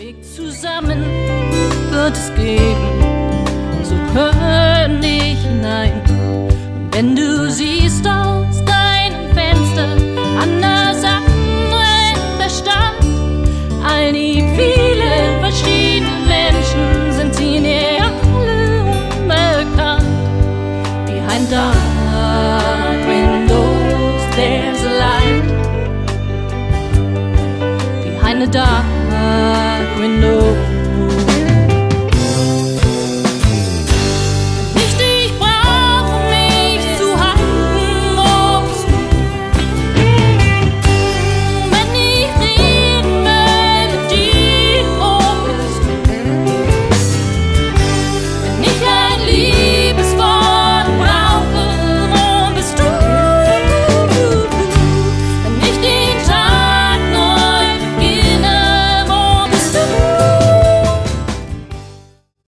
Weg zusammen wird es geben, so hör nicht hinein. Und wenn du siehst aus deinem Fenster an der anderen der Stadt, all die vielen verschiedenen Menschen, sind ihnen alle unbekannt. Behind dark windows there's a light. Behind the dark window